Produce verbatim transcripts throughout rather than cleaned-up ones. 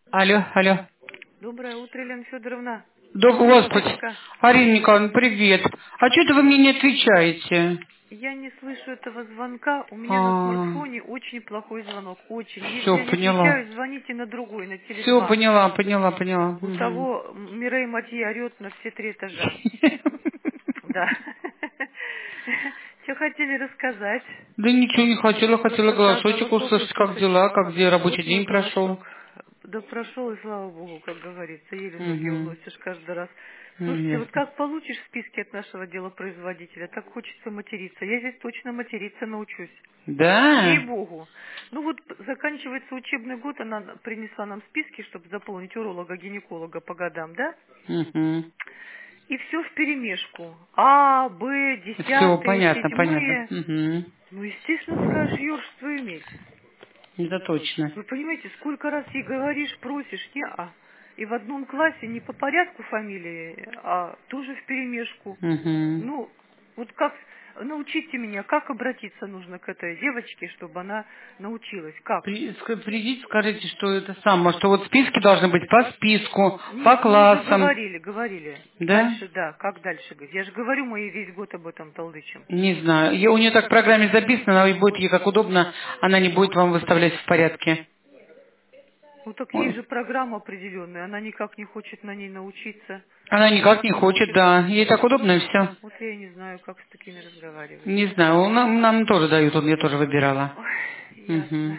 Алло, алло. Доброе утро, Елена Федоровна. Да, Господи. Леночка, Арина Николаевна, привет. А что-то вы мне не отвечаете? я не слышу этого звонка. У меня на А, смартфоне очень плохой звонок. Очень. Если все, я не поняла. отвечаю, звоните на другой, на теле Все, два. поняла, поняла, поняла. У Мгм. того Мирей Матье орет на все три этажа. Да. Что хотели рассказать? Да ничего не хотела, хотела Просто так, голосочек голосок услышать, как услышать. дела, как где рабочий Вот мой день прошел. голосок. Да прошел, и слава богу, как говорится, еле ноги Угу. уносишь каждый раз. Слушайте, вот Ясно. как получишь списки от нашего делопроизводителя, так хочется материться. Я здесь точно материться научусь. Да? Ей-богу. Ну вот заканчивается учебный год, она принесла нам списки, чтобы заполнить уролога-гинеколога по годам, да? Угу. И все вперемешку. А, Б, Все, десятые, понятно, понятно. седьмые. Угу. Ну, естественно, скажешь, ёршество иметь. Это точно. Вы понимаете, сколько раз ей говоришь, просишь, не а. И в одном классе не по порядку фамилии, а тоже вперемешку. Угу. Ну, вот как, научите меня, как обратиться нужно к этой девочке, чтобы она научилась, как? При- ск- Придите, скажите, что это самое, что вот списки должны быть по списку, по Нет, мы уже классам. говорили, говорили. Да? Дальше, да, как дальше говорить? Я же говорю, мы ей весь год об этом толдычим. Не знаю. Я, у нее так в программе записано, она и будет ей как удобно, она не будет вам выставлять в порядке. Ну так есть Ой. же программа определенная, она никак не хочет на ней научиться. Она никак Никак не не хочет, хочет. да. Ей так удобно и все. Вот я и не знаю, как с такими разговаривать. Не знаю, нам, нам тоже дают, вот я тоже выбирала. Ой, Угу. ясно.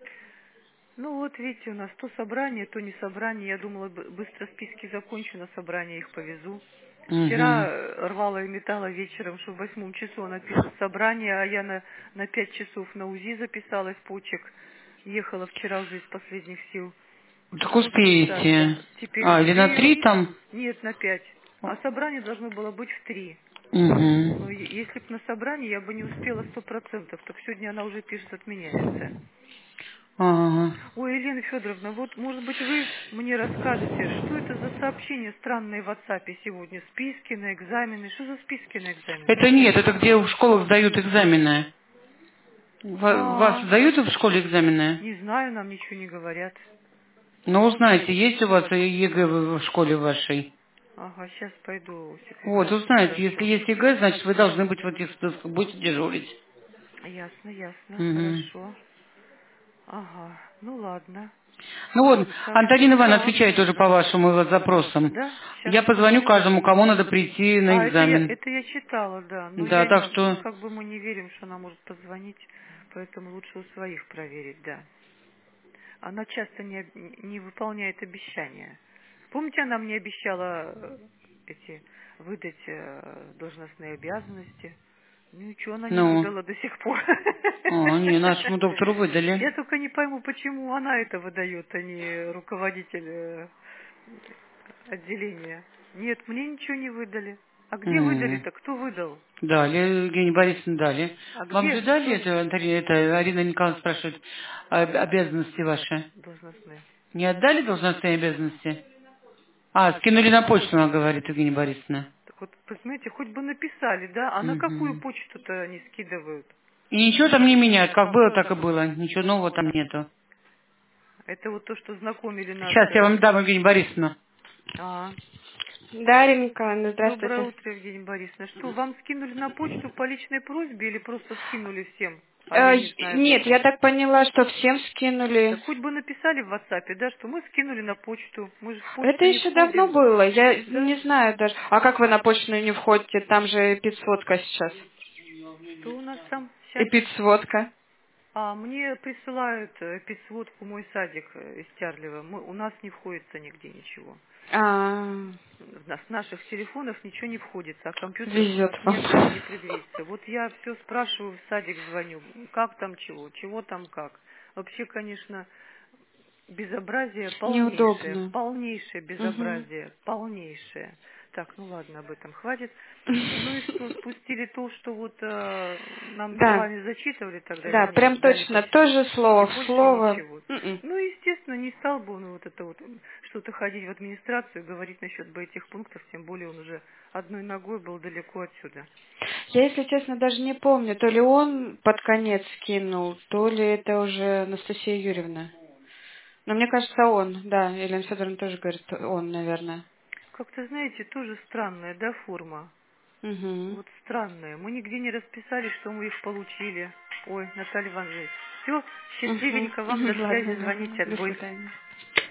Ну вот, видите, у нас то собрание, то не собрание. Я думала, б- быстро списки закончу, на собрание их повезу. Вчера Угу. э, рвала и металла вечером, что в восьмом часу она пишет собрание, а я на, на пять часов на УЗИ записалась, почек. Ехала вчера уже из последних сил Так записаться. успеете. Теперь А, или на успею. три там? Нет, на пять. А собрание должно было быть в три. Ну, Угу. е- если бы на собрании, я бы не успела сто процентов. Так сегодня она уже пишет, отменяется. Ага. Ой, Елена Федоровна, вот, может быть, вы мне расскажете, что это за сообщения странные в WhatsApp сегодня? Списки на экзамены. Что за списки на экзамены? Это нет, это где в школах сдают экзамены. Ва- Вас А, сдают в школе экзамены? не знаю, нам ничего не говорят. Ну, узнайте, есть у вас ЕГЭ в в школе вашей? Ага, сейчас пойду, Вот, секретаршу узнайте, если спрошу. есть ЕГЭ, значит, вы должны быть в этих списках, будете дежурить. Ясно, ясно, Мгм. хорошо. Ага, ну ладно. Ну вот, Антонина Сообщу. Ивановна Так, отвечает тоже по вашим вот запросам. да, сейчас Я позвоню смотрю. каждому, кому надо прийти на А, это я, экзамен. это я читала, да. Но Да, я так не, что, как бы мы не верим, что она может позвонить, поэтому лучше у своих проверить, да. Она часто не, об- не выполняет обещания. Помните, она мне обещала э, эти выдать э, должностные обязанности? Ну ничего она не ну, выдала до сих пор. а, не, нашему доктору выдали. Я только не пойму, почему она это выдает, а не руководитель э, отделения. Нет, мне ничего не выдали. А где М. выдали-то? Кто выдал? Дали, Евгения Борисовна, дали. А Вам где? же дали Кто? это, Антонина, это Арина Николаевна спрашивает, об- обязанности ваши? Должностные. Не отдали должностные обязанности? А, скинули на почту, она говорит, Евгения Борисовна. Так вот, посмотрите, хоть бы написали, да? А на какую Мгм. почту-то они скидывают? И ничего там не меняют, как было, так и было. Ничего нового там нету. Это вот то, что знакомили нас. Сейчас я э, вам дам, Евгения Борисовна. А, Дарья Николаевна, доброе здравствуйте. утро, Евгения Борисовна. Что, вам скинули на почту по личной просьбе или просто скинули всем? А Э, я не й- знаю нет, я зачем. так поняла, что всем скинули. Так хоть бы написали в WhatsApp, да, что мы скинули на почту. Мы же в Это почту не еще давно входим. было, я Да? не знаю даже. А как вы на почту не входите? Там же эпидсводка сейчас. Что у нас там сейчас? Эпидсводка. А, мне присылают э, письводку мой садик э, из Тярлева. Мы, у нас не входится нигде ничего. А, В нас- с наших телефонов ничего не входится, а компьютеров у везет нас вам. нет, даже не предвидится. Вот я все спрашиваю, в садик звоню, как там чего, чего там как. Вообще, конечно, безобразие полнейшее, Неудобно. полнейшее Угу. безобразие, полнейшее. Так, ну ладно, об этом хватит. Ну и что, спустили то, что вот э, нам с Да, вами зачитывали тогда, да, вернее, прям дали точно, почитать. тоже И слово в больше слово. ничего. М-м. Ну, естественно, не стал бы он вот это вот что-то ходить в администрацию, говорить насчет бы этих пунктов, тем более он уже одной ногой был далеко отсюда. Я, если честно, даже не помню, то ли он под конец скинул, то ли это уже Анастасия Юрьевна. Но мне кажется, он, да, Елена Федоровна тоже говорит, он, наверное. Как-то, знаете, тоже странная, да, форма? Угу. Вот странная. Мы нигде не расписали, что мы их получили. Ой, Наталья Ивановна. Все, счастливенько вам, до связи, Ладно, звоните, ладно. До отбой. свидания.